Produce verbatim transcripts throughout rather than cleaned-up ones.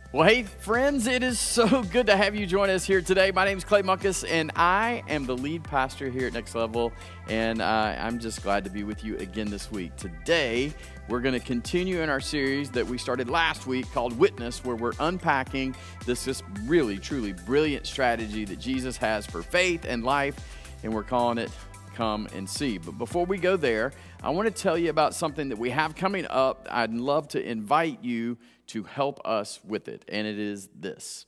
Well, hey, friends, it is so good to have you join us here today. My name is Clay Munkus, and I am the lead pastor here at Next Level, and uh, I'm just glad to be with you again this week. Today, we're going to continue in our series that we started last week called Witness, where we're unpacking this, this really, truly brilliant strategy that Jesus has for faith and life, and we're calling it Come and See. But before we go there, I want to tell you about something that we have coming up. I'd love to invite you to help us with it, and it is this.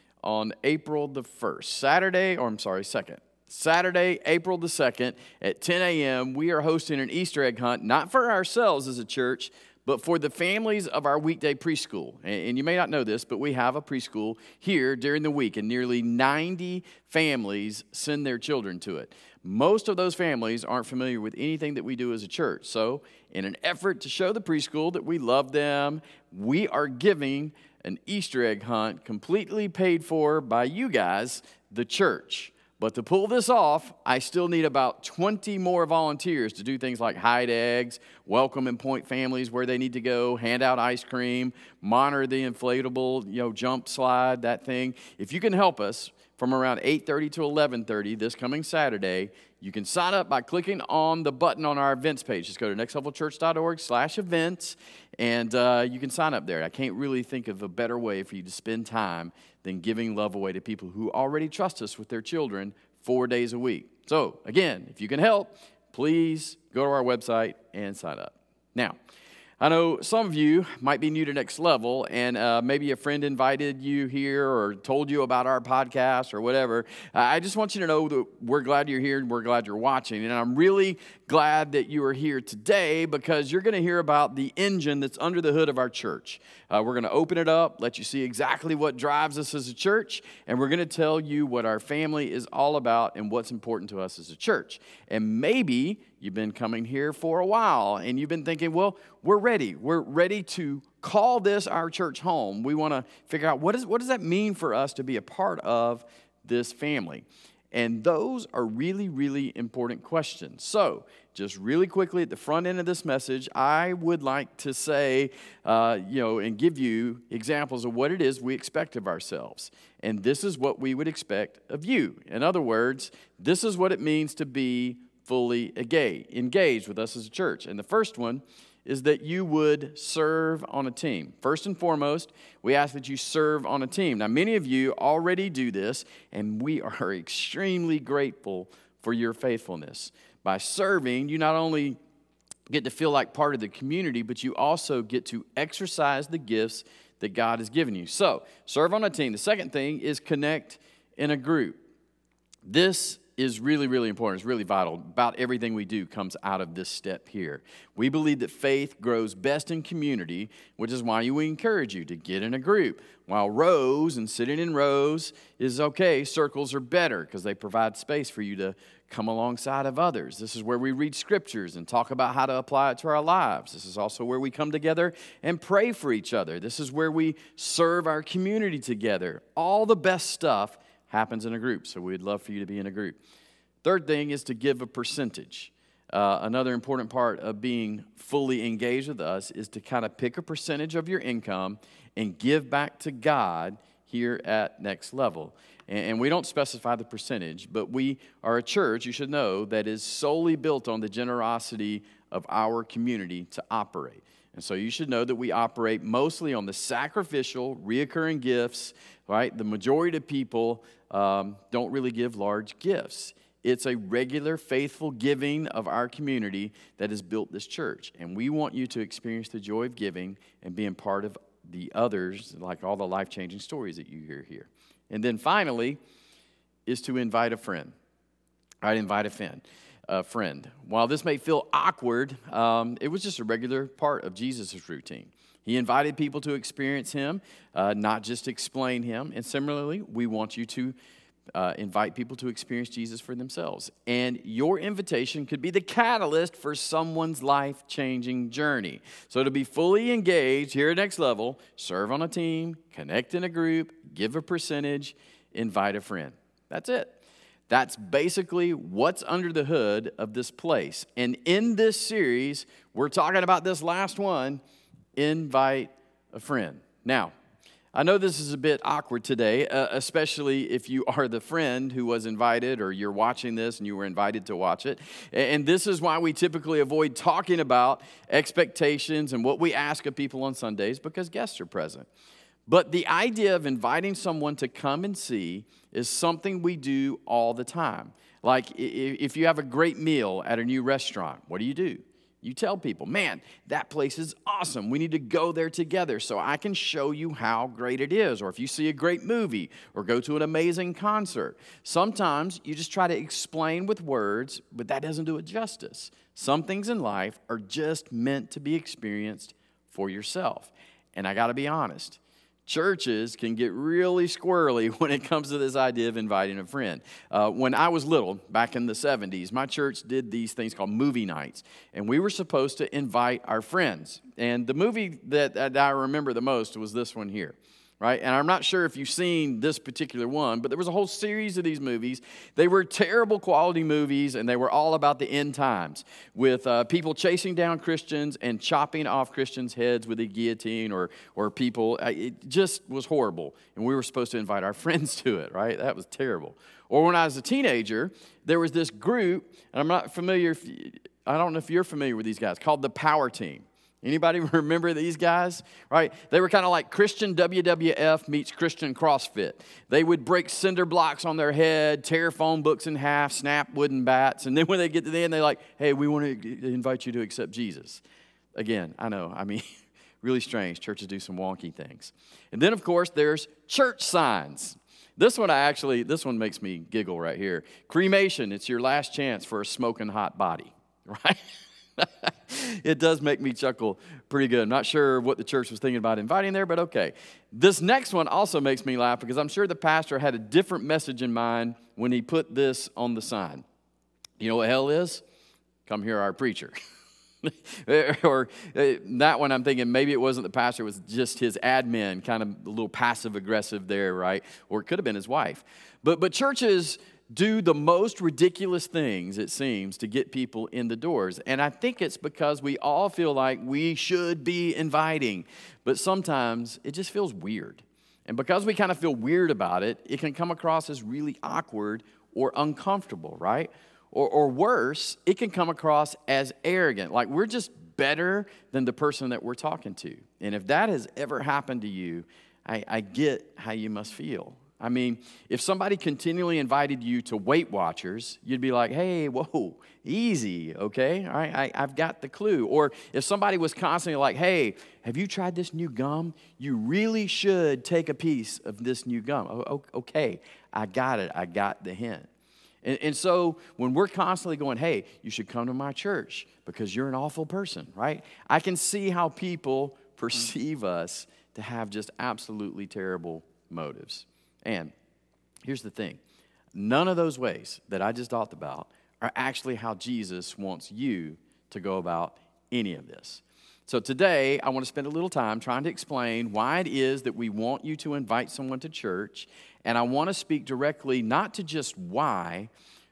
On April the first, Saturday, or I'm sorry, second, Saturday, April the second at ten a.m., we are hosting an Easter egg hunt, not for ourselves as a church, but for the families of our weekday preschool. And you may not know this, but we have a preschool here during the week, and nearly ninety families send their children to it. Most of those families aren't familiar with anything that we do as a church. So in an effort to show the preschool that we love them, we are giving an Easter egg hunt completely paid for by you guys, the church. But to pull this off, I still need about twenty more volunteers to do things like hide eggs, welcome and point families where they need to go, hand out ice cream, monitor the inflatable, you know, jump slide, that thing. If you can help us from around eight thirty to eleven thirty this coming Saturday, you can sign up by clicking on the button on our events page. Just go to nextlevelchurch.org slash events, and uh, you can sign up there. I can't really think of a better way for you to spend time than giving love away to people who already trust us with their children four days a week. So, again, if you can help, please go to our website and sign up. Now, I know some of you might be new to Next Level, and uh, maybe a friend invited you here or told you about our podcast or whatever. Uh, I just want you to know that we're glad you're here and we're glad you're watching. And I'm really glad that you are here today because you're going to hear about the engine that's under the hood of our church. Uh, we're going to open it up, let you see exactly what drives us as a church, and we're going to tell you what our family is all about and what's important to us as a church. And maybe you've been coming here for a while, and you've been thinking, well, we're ready. We're ready to call this our church home. We want to figure out what, is, what does that mean for us to be a part of this family? And those are really, really important questions. So, just really quickly at the front end of this message, I would like to say, uh, you know, and give you examples of what it is we expect of ourselves. And this is what we would expect of you. In other words, this is what it means to be fully engaged with us as a church. And the first one is that you would serve on a team. First and foremost, we ask that you serve on a team. Now, many of you already do this, and we are extremely grateful for your faithfulness. By serving, you not only get to feel like part of the community, but you also get to exercise the gifts that God has given you. So, serve on a team. The second thing is connect in a group. This is really, really important. It's really vital. About everything we do comes out of this step here. We believe that faith grows best in community, which is why we encourage you to get in a group. While rows and sitting in rows is okay, circles are better because they provide space for you to come alongside of others. This is where we read scriptures and talk about how to apply it to our lives. This is also where we come together and pray for each other. This is where we serve our community together. All the best stuff happens in a group, so we'd love for you to be in a group. Third thing is to give a percentage. Uh, another important part of being fully engaged with us is to kind of pick a percentage of your income and give back to God here at Next Level. And, and we don't specify the percentage, but we are a church, you should know, that is solely built on the generosity of our community to operate. And so you should know that we operate mostly on the sacrificial, reoccurring gifts, right? The majority of people um, don't really give large gifts. It's a regular, faithful giving of our community that has built this church. And we want you to experience the joy of giving and being part of the others, like all the life-changing stories that you hear here. And then finally is to invite a friend. I'd invite a friend. A friend. While this may feel awkward, um, it was just a regular part of Jesus' routine. He invited people to experience him, uh, not just explain him. And similarly, we want you to uh, invite people to experience Jesus for themselves. And your invitation could be the catalyst for someone's life-changing journey. So to be fully engaged here at Next Level, serve on a team, connect in a group, give a percentage, invite a friend. That's it. That's basically what's under the hood of this place. And in this series, we're talking about this last one, invite a friend. Now, I know this is a bit awkward today, uh, especially if you are the friend who was invited or you're watching this and you were invited to watch it. And this is why we typically avoid talking about expectations and what we ask of people on Sundays, because guests are present. But the idea of inviting someone to come and see is something we do all the time. Like if you have a great meal at a new restaurant, what do you do? You tell people, man, that place is awesome. We need to go there together so I can show you how great it is. Or if you see a great movie or go to an amazing concert, sometimes you just try to explain with words, but that doesn't do it justice. Some things in life are just meant to be experienced for yourself. And I got to be honest, churches can get really squirrely when it comes to this idea of inviting a friend. Uh, when I was little, back in the seventies, my church did these things called movie nights, and we were supposed to invite our friends. And the movie that, that I remember the most was this one here. Right? And I'm not sure if you've seen this particular one, but there was a whole series of these movies. They were terrible quality movies, and they were all about the end times with uh, people chasing down Christians and chopping off Christians' heads with a guillotine or or people. It just was horrible, and we were supposed to invite our friends to it, right? That was terrible. Or when I was a teenager, there was this group, and I'm not familiar, if, I don't know if you're familiar with these guys, called the Power Team. Anybody remember these guys? Right? They were kind of like Christian W W F meets Christian CrossFit. They would break cinder blocks on their head, tear phone books in half, snap wooden bats, and then when they get to the end, they're like, hey, we want to invite you to accept Jesus. Again, I know, I mean, really strange. Churches do some wonky things. And then, of course, there's church signs. This one I actually, this one makes me giggle right here. Cremation, it's your last chance for a smoking hot body, right? It does make me chuckle pretty good. I'm not sure what the church was thinking about inviting there, but okay. This next one also makes me laugh because I'm sure the pastor had a different message in mind when he put this on the sign. You know what hell is? Come hear our preacher. Or uh, that one I'm thinking maybe it wasn't the pastor, it was just his admin, kind of a little passive-aggressive there, right? Or it could have been his wife. But But churches do the most ridiculous things, it seems, to get people in the doors. And I think it's because we all feel like we should be inviting. But sometimes it just feels weird. And because we kind of feel weird about it, it can come across as really awkward or uncomfortable, right? Or, or worse, it can come across as arrogant, like we're just better than the person that we're talking to. And if that has ever happened to you, I, I get how you must feel. I mean, if somebody continually invited you to Weight Watchers, you'd be like, hey, whoa, easy, okay? All right, I, I've got the clue. Or if somebody was constantly like, hey, have you tried this new gum? You really should take a piece of this new gum. Oh, okay, I got it. I got the hint. And, and so when we're constantly going, hey, you should come to my church because you're an awful person, right? I can see how people perceive us to have just absolutely terrible motives. And here's the thing. None of those ways that I just talked about are actually how Jesus wants you to go about any of this. So today, I want to spend a little time trying to explain why it is that we want you to invite someone to church. And I want to speak directly not to just why,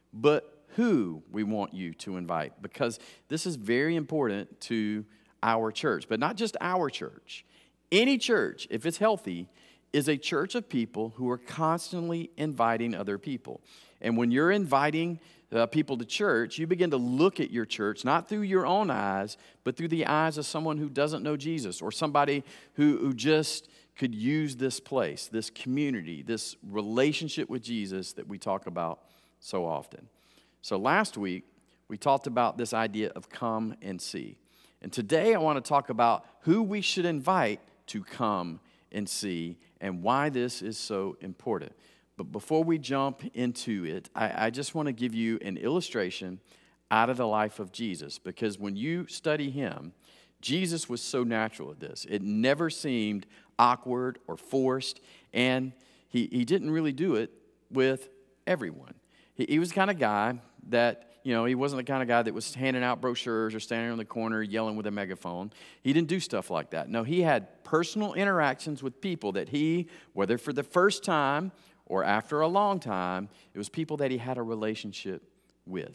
but who we want you to invite. Because this is very important to our church. But not just our church. Any church, if it's healthy, is a church of people who are constantly inviting other people. And when you're inviting uh, people to church, you begin to look at your church, not through your own eyes, but through the eyes of someone who doesn't know Jesus or somebody who, who just could use this place, this community, this relationship with Jesus that we talk about so often. So last week, we talked about this idea of come and see. And today, I want to talk about who we should invite to come and see and why this is so important. But before we jump into it, I, I just want to give you an illustration out of the life of Jesus. Because when you study him, Jesus was so natural at this. It never seemed awkward or forced. And he, he didn't really do it with everyone. He, he was the kind of guy that, you know, he wasn't the kind of guy that was handing out brochures or standing on the corner yelling with a megaphone. He didn't do stuff like that. No, he had personal interactions with people that he, whether for the first time or after a long time, it was people that he had a relationship with.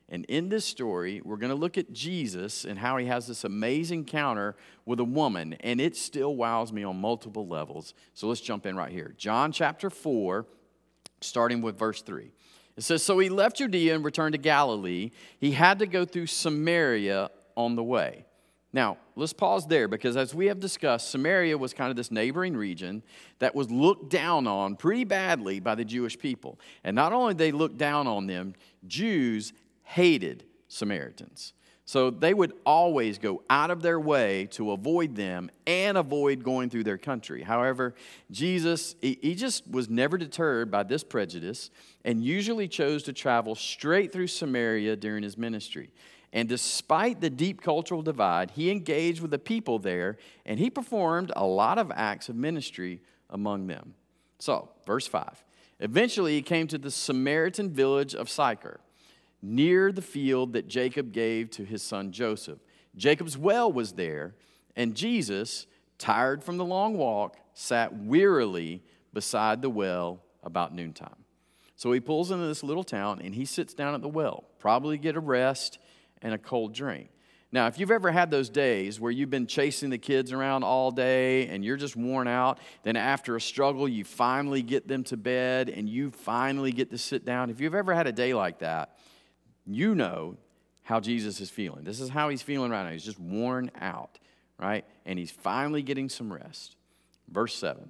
And in this story, we're going to look at Jesus and how he has this amazing encounter with a woman, and it still wows me on multiple levels. So let's jump in right here. John chapter four, starting with verse three. It says, "So he left Judea and returned to Galilee. He had to go through Samaria on the way." Now, let's pause there because as we have discussed, Samaria was kind of this neighboring region that was looked down on pretty badly by the Jewish people. And not only did they look down on them, Jews hated Samaritans. So they would always go out of their way to avoid them and avoid going through their country. However, Jesus, he, he just was never deterred by this prejudice and usually chose to travel straight through Samaria during his ministry. And despite the deep cultural divide, he engaged with the people there, and he performed a lot of acts of ministry among them. So, verse five. Eventually, he came to the Samaritan village of Sychar, near the field that Jacob gave to his son Joseph. Jacob's well was there, and Jesus, tired from the long walk, sat wearily beside the well about noontime. So he pulls into this little town, and he sits down at the well, probably get a rest and a cold drink. Now, if you've ever had those days where you've been chasing the kids around all day and you're just worn out, then after a struggle, you finally get them to bed and you finally get to sit down. If you've ever had a day like that, you know how Jesus is feeling. This is how he's feeling right now. He's just worn out, right? And he's finally getting some rest. Verse seven.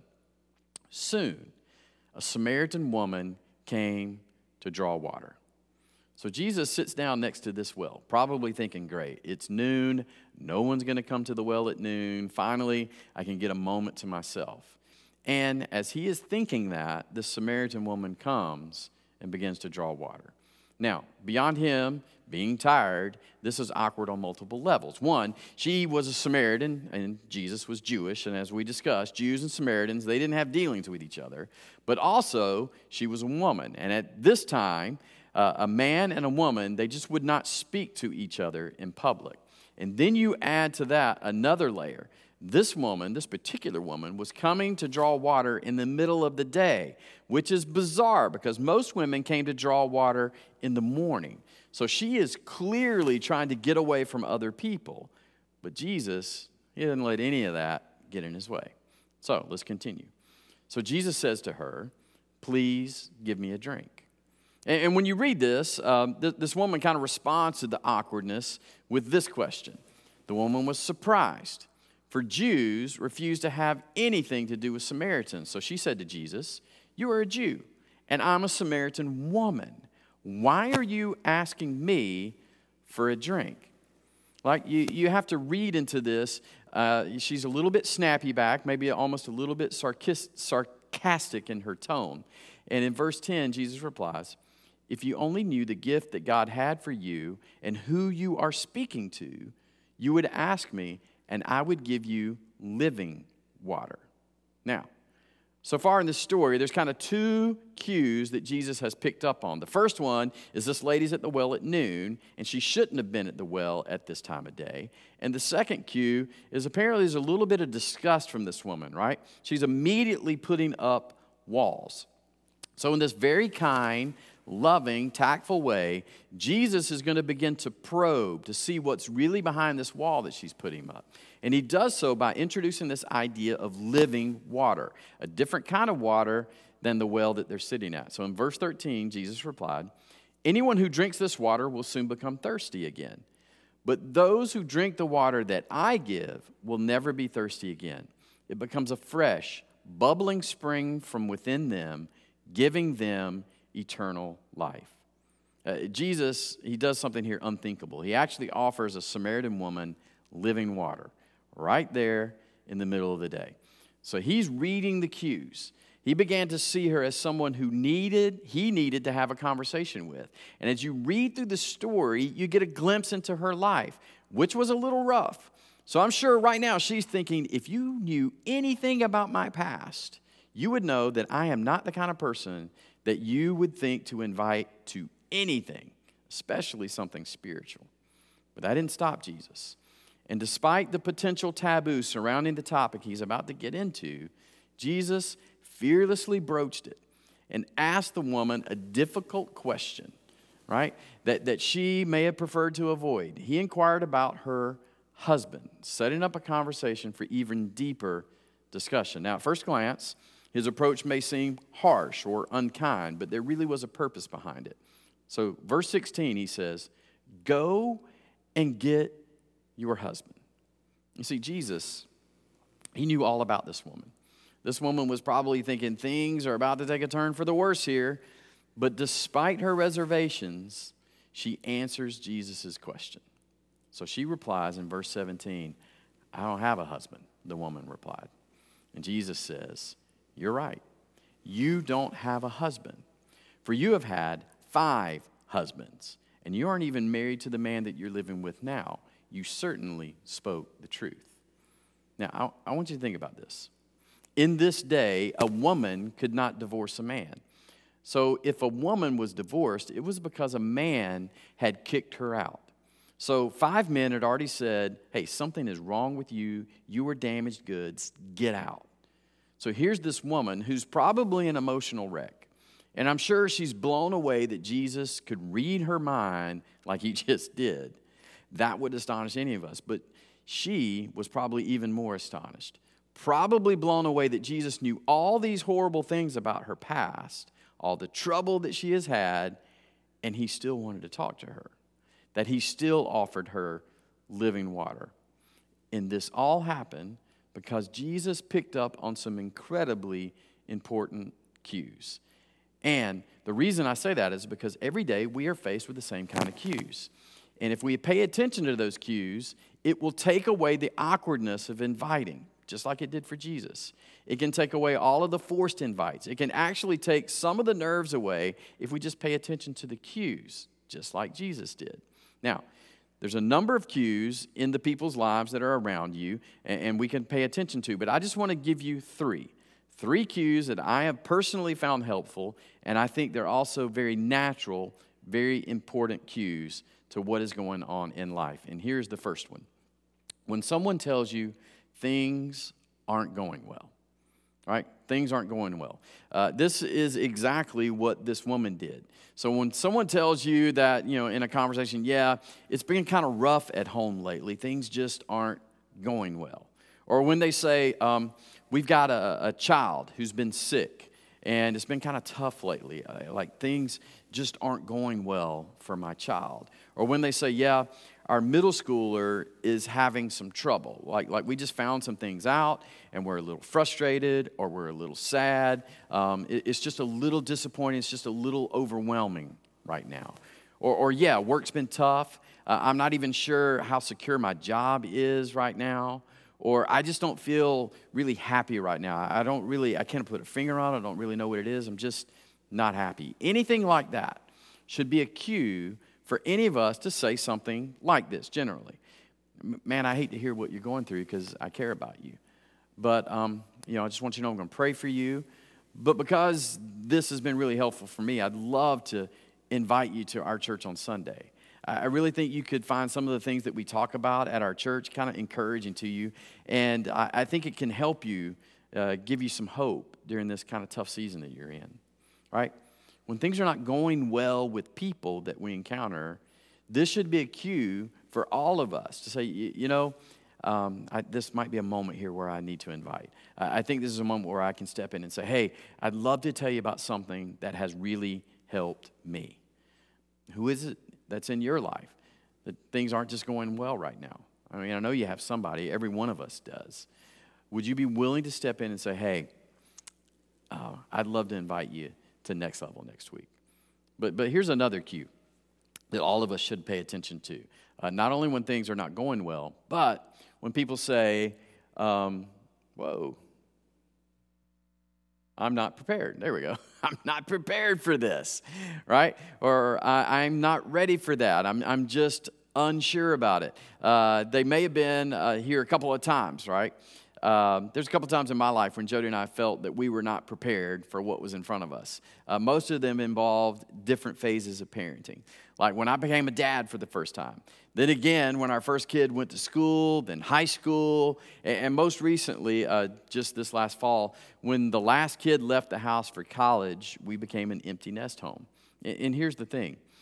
Soon, a Samaritan woman came to draw water. So Jesus sits down next to this well, probably thinking, great, it's noon. No one's going to come to the well at noon. Finally, I can get a moment to myself. And as he is thinking that, the Samaritan woman comes and begins to draw water. Now, beyond him being tired, this is awkward on multiple levels. One, she was a Samaritan, and Jesus was Jewish, and as we discussed, Jews and Samaritans, they didn't have dealings with each other. But also, she was a woman, and at this time, uh, a man and a woman, they just would not speak to each other in public. And then you add to that another layer. This woman, this particular woman, was coming to draw water in the middle of the day, which is bizarre because most women came to draw water in the morning. So she is clearly trying to get away from other people. But Jesus, he didn't let any of that get in his way. So let's continue. So Jesus says to her, "Please give me a drink." And, and when you read this, um, th- this woman kind of responds to the awkwardness with this question. The woman was surprised. For Jews refused to have anything to do with Samaritans. So she said to Jesus, "You are a Jew, and I'm a Samaritan woman. Why are you asking me for a drink?" Like, you, you have to read into this. Uh, she's a little bit snappy back, maybe almost a little bit sarcas- sarcastic in her tone. And in verse ten, Jesus replies, "If you only knew the gift that God had for you and who you are speaking to, you would ask me, and I would give you living water." Now, so far in this story, there's kind of two cues that Jesus has picked up on. The first one is this lady's at the well at noon, and she shouldn't have been at the well at this time of day. And the second cue is apparently there's a little bit of disgust from this woman, right? She's immediately putting up walls. So in this very kind, loving, tactful way, Jesus is going to begin to probe to see what's really behind this wall that she's putting up. And he does so by introducing this idea of living water, a different kind of water than the well that they're sitting at. So in verse thirteen, Jesus replied, "Anyone who drinks this water will soon become thirsty again. But those who drink the water that I give will never be thirsty again. It becomes a fresh, bubbling spring from within them, giving them eternal life." Uh, Jesus, he does something here unthinkable. He actually offers a Samaritan woman living water right there in the middle of the day. So he's reading the cues. He began to see her as someone who needed, he needed to have a conversation with. And as you read through the story, you get a glimpse into her life, which was a little rough. So I'm sure right now she's thinking, if you knew anything about my past, you would know that I am not the kind of person that you would think to invite to anything, especially something spiritual. But that didn't stop Jesus. And despite the potential taboo surrounding the topic he's about to get into, Jesus fearlessly broached it and asked the woman a difficult question, right, that, that she may have preferred to avoid. He inquired about her husband, setting up a conversation for even deeper discussion. Now, at first glance, his approach may seem harsh or unkind, but there really was a purpose behind it. So, verse sixteen, he says, "Go and get your husband." You see, Jesus, he knew all about this woman. This woman was probably thinking things are about to take a turn for the worse here, but despite her reservations, she answers Jesus' question. So she replies in verse seventeen, "I don't have a husband," the woman replied. And Jesus says, "You're right. You don't have a husband, for you have had five husbands, and you aren't even married to the man that you're living with now. You certainly spoke the truth." Now, I, I want you to think about this. In this day, a woman could not divorce a man. So if a woman was divorced, it was because a man had kicked her out. So five men had already said, "Hey, something is wrong with you. You are damaged goods. Get out." So here's this woman who's probably an emotional wreck. And I'm sure she's blown away that Jesus could read her mind like he just did. That would astonish any of us. But she was probably even more astonished. Probably blown away that Jesus knew all these horrible things about her past, all the trouble that she has had, and he still wanted to talk to her. That he still offered her living water. And this all happened because Jesus picked up on some incredibly important cues. And the reason I say that is because every day we are faced with the same kind of cues. And if we pay attention to those cues, it will take away the awkwardness of inviting, just like it did for Jesus. It can take away all of the forced invites. It can actually take some of the nerves away if we just pay attention to the cues, just like Jesus did. Now, there's a number of cues in the people's lives that are around you, and we can pay attention to, but I just want to give you three. Three cues that I have personally found helpful, and I think they're also very natural, very important cues to what is going on in life. And here's the first one. When someone tells you things aren't going well, right? Things aren't going well. Uh, this is exactly what this woman did. So when someone tells you that, you know, in a conversation, yeah, it's been kind of rough at home lately, things just aren't going well. Or when they say, um, we've got a, a child who's been sick, and it's been kind of tough lately, like things just aren't going well for my child. Or when they say, yeah, our middle schooler is having some trouble. Like, like we just found some things out, and we're a little frustrated, or we're a little sad. Um, it, it's just a little disappointing. It's just a little overwhelming right now. Or, or yeah, work's been tough. Uh, I'm not even sure how secure my job is right now. Or I just don't feel really happy right now. I don't really, I can't put a finger on it. I don't really know what it is. I'm just not happy. Anything like that should be a cue for any of us to say something like this, generally. Man, I hate to hear what you're going through because I care about you. But, um, you know, I just want you to know I'm going to pray for you. But because this has been really helpful for me, I'd love to invite you to our church on Sunday. I really think you could find some of the things that we talk about at our church kind of encouraging to you. And I, I think it can help you, uh, give you some hope during this kind of tough season that you're in, right? When things are not going well with people that we encounter, this should be a cue for all of us to say, you, you know, um, I, this might be a moment here where I need to invite. I, I think this is a moment where I can step in and say, hey, I'd love to tell you about something that has really helped me. Who is it that's in your life that things aren't just going well right now? I mean, I know you have somebody. Every one of us does. Would you be willing to step in and say, hey, uh, I'd love to invite you to Next Level next week? But but here's another cue that all of us should pay attention to. Uh, not only when things are not going well, but when people say, um, whoa, I'm not prepared. There we go. I'm not prepared for this, right? Or I'm not ready for that. I'm I'm just unsure about it. Uh, they may have been uh, here a couple of times, right? Um, there's a couple of times in my life when Jody and I felt that we were not prepared for what was in front of us. Uh, most of them involved different phases of parenting. Like when I became a dad for the first time. Then again, when our first kid went to school, then high school, and, and most recently, uh, just this last fall, when the last kid left the house for college, we became an empty nest home. And, and here's the thing.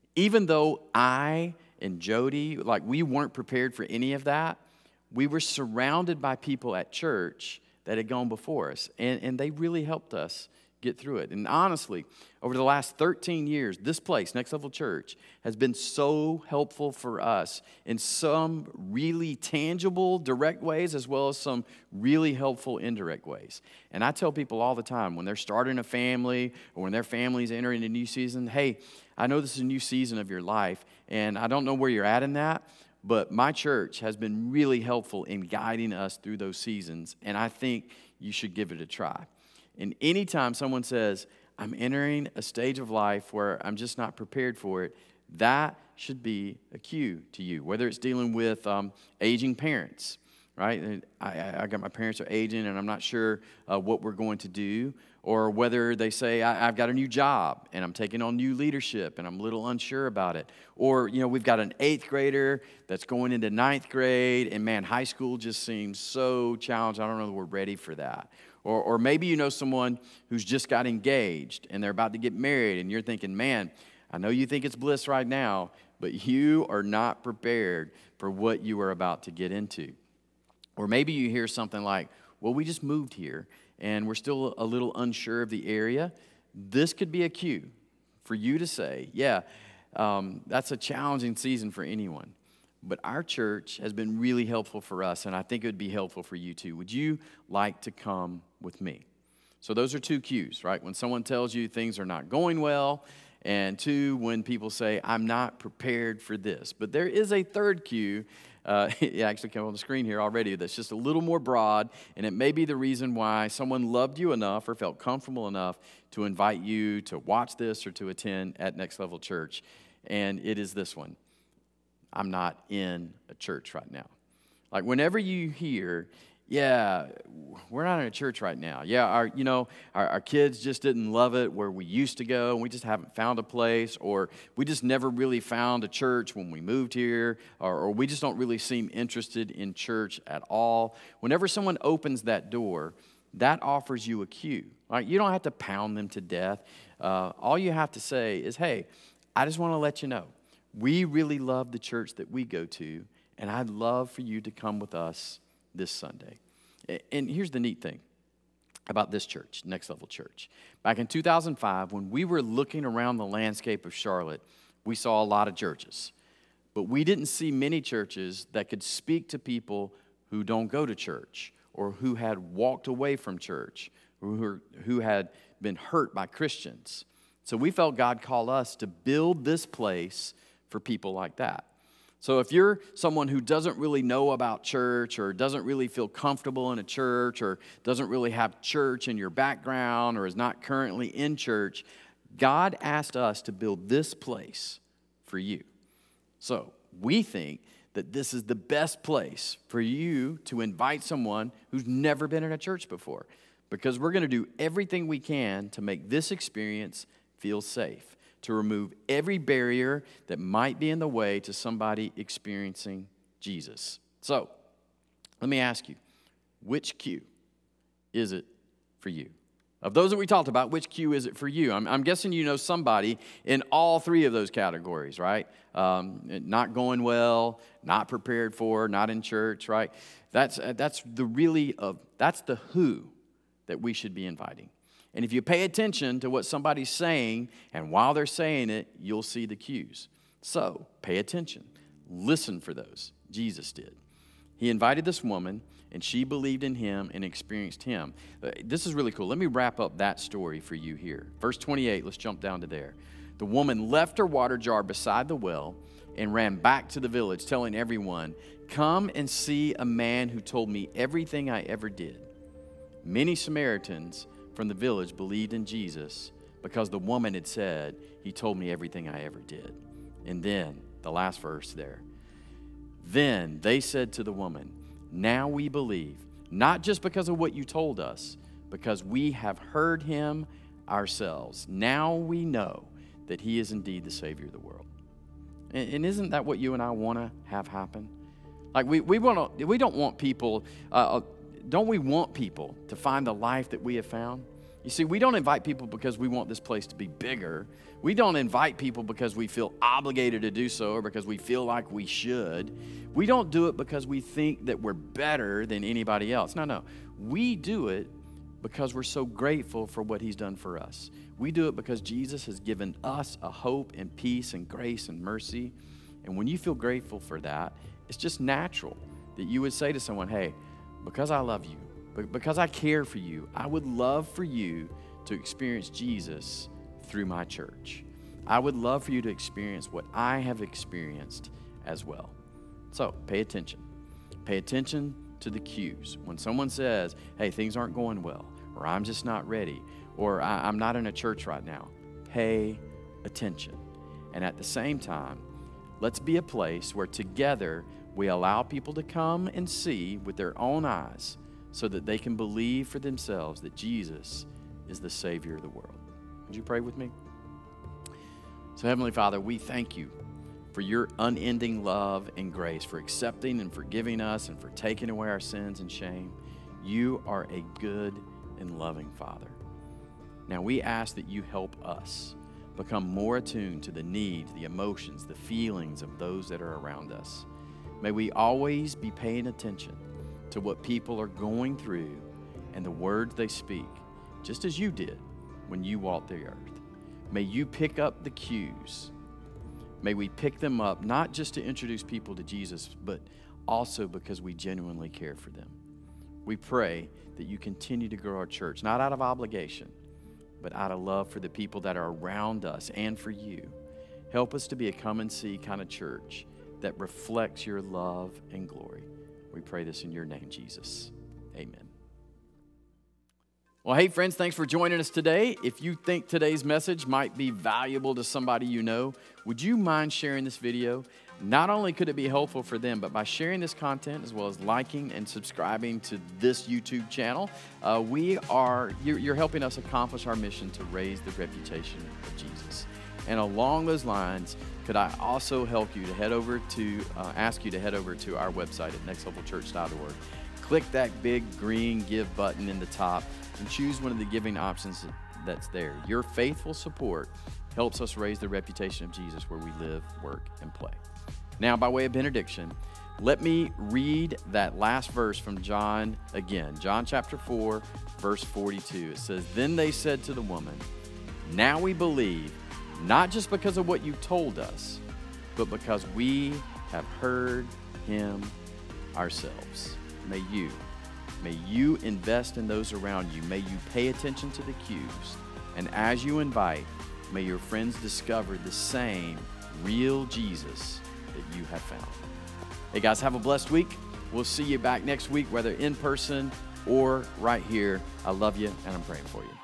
Even though I and Jody, like we weren't prepared for any of that, we were surrounded by people at church that had gone before us, and, and they really helped us get through it. And honestly, over the last thirteen years, this place, Next Level Church, has been so helpful for us in some really tangible, direct ways, as well as some really helpful, indirect ways. And I tell people all the time, when they're starting a family or when their family's entering a new season, hey, I know this is a new season of your life, and I don't know where you're at in that, but my church has been really helpful in guiding us through those seasons, and I think you should give it a try. And anytime someone says, I'm entering a stage of life where I'm just not prepared for it, that should be a cue to you, whether it's dealing with um, aging parents, right? I, I got my parents are aging, and I'm not sure uh, what we're going to do, or whether they say, I, I've got a new job, and I'm taking on new leadership, and I'm a little unsure about it. Or, you know, we've got an eighth grader that's going into ninth grade, and man, high school just seems so challenging. I don't know that we're ready for that. Or, or maybe you know someone who's just got engaged, and they're about to get married, and you're thinking, man, I know you think it's bliss right now, but you are not prepared for what you are about to get into. Or maybe you hear something like, well, we just moved here, and we're still a little unsure of the area. This could be a cue for you to say, yeah, um, that's a challenging season for anyone. But our church has been really helpful for us, and I think it would be helpful for you too. Would you like to come with me? So those are two cues, right? When someone tells you things are not going well, and two, when people say, I'm not prepared for this. But there is a third cue. Uh, it actually came on the screen here already. That's just a little more broad, and it may be the reason why someone loved you enough or felt comfortable enough to invite you to watch this or to attend at Next Level Church. And it is this one. I'm not in a church right now. Like whenever you hear, yeah, we're not in a church right now. Yeah, our you know, our, our kids just didn't love it where we used to go, and we just haven't found a place, or we just never really found a church when we moved here, or, or we just don't really seem interested in church at all. Whenever someone opens that door, that offers you a cue. Right? You don't have to pound them to death. Uh, all you have to say is, hey, I just want to let you know, we really love the church that we go to, and I'd love for you to come with us this Sunday. And here's the neat thing about this church, Next Level Church. Back in two thousand five, when we were looking around the landscape of Charlotte, we saw a lot of churches. But we didn't see many churches that could speak to people who don't go to church, or who had walked away from church, or who, who had been hurt by Christians. So we felt God call us to build this place for people like that. So if you're someone who doesn't really know about church, or doesn't really feel comfortable in a church, or doesn't really have church in your background, or is not currently in church, God asked us to build this place for you. So we think that this is the best place for you to invite someone who's never been in a church before, because we're going to do everything we can to make this experience feel safe, to remove every barrier that might be in the way to somebody experiencing Jesus. So, let me ask you, which cue is it for you? Of those that we talked about, which cue is it for you? I'm, I'm guessing you know somebody in all three of those categories, right? Um, not going well, not prepared for, not in church, right? That's that's the really of that's the who that we should be inviting. And if you pay attention to what somebody's saying, and while they're saying it, you'll see the cues. So, pay attention. Listen for those. Jesus did. He invited this woman, and she believed in him and experienced him. This is really cool. Let me wrap up that story for you here. Verse twenty-eight, let's jump down to there. The woman left her water jar beside the well and ran back to the village, telling everyone, "Come and see a man who told me everything I ever did." Many Samaritans from the village believed in Jesus because the woman had said, "He told me everything I ever did." And then, the last verse there. Then they said to the woman, "Now we believe, not just because of what you told us, because we have heard him ourselves. Now we know that he is indeed the Savior of the world." And, and isn't that what you and I want to have happen? Like we we want to, we don't want people. Uh, Don't we want people to find the life that we have found? You see, we don't invite people because we want this place to be bigger. We don't invite people because we feel obligated to do so or because we feel like we should. We don't do it because we think that we're better than anybody else. No, no. We do it because we're so grateful for what he's done for us. We do it because Jesus has given us a hope and peace and grace and mercy. And when you feel grateful for that, it's just natural that you would say to someone, hey, because I love you, because I care for you, I would love for you to experience Jesus through my church. I would love for you to experience what I have experienced as well. So pay attention. Pay attention to the cues. When someone says, hey, things aren't going well, or I'm just not ready, or I'm not in a church right now, pay attention. And at the same time, let's be a place where together we allow people to come and see with their own eyes so that they can believe for themselves that Jesus is the Savior of the world. Would you pray with me? So Heavenly Father, we thank you for your unending love and grace, for accepting and forgiving us and for taking away our sins and shame. You are a good and loving Father. Now we ask that you help us become more attuned to the needs, the emotions, the feelings of those that are around us. May we always be paying attention to what people are going through and the words they speak, just as you did when you walked the earth. May you pick up the cues. May we pick them up, not just to introduce people to Jesus, but also because we genuinely care for them. We pray that you continue to grow our church, not out of obligation, but out of love for the people that are around us and for you. Help us to be a come and see kind of church that reflects your love and glory. We pray this in your name, Jesus. Amen. Well, hey, friends, thanks for joining us today. If you think today's message might be valuable to somebody you know, would you mind sharing this video? Not only could it be helpful for them, but by sharing this content as well as liking and subscribing to this YouTube channel, uh, we are you're, you're helping us accomplish our mission to raise the reputation of Jesus. And along those lines, could I also help you to head over to, uh, ask you to head over to our website at next level church dot org. Click that big green give button in the top and choose one of the giving options that's there. Your faithful support helps us raise the reputation of Jesus where we live, work, and play. Now, by way of benediction, let me read that last verse from John again. John chapter four, verse forty-two. It says, "Then they said to the woman, 'Now we believe, not just because of what you told us, but because we have heard him ourselves.'" May you, may you invest in those around you. May you pay attention to the cues. And as you invite, may your friends discover the same real Jesus that you have found. Hey guys, have a blessed week. We'll see you back next week, whether in person or right here. I love you and I'm praying for you.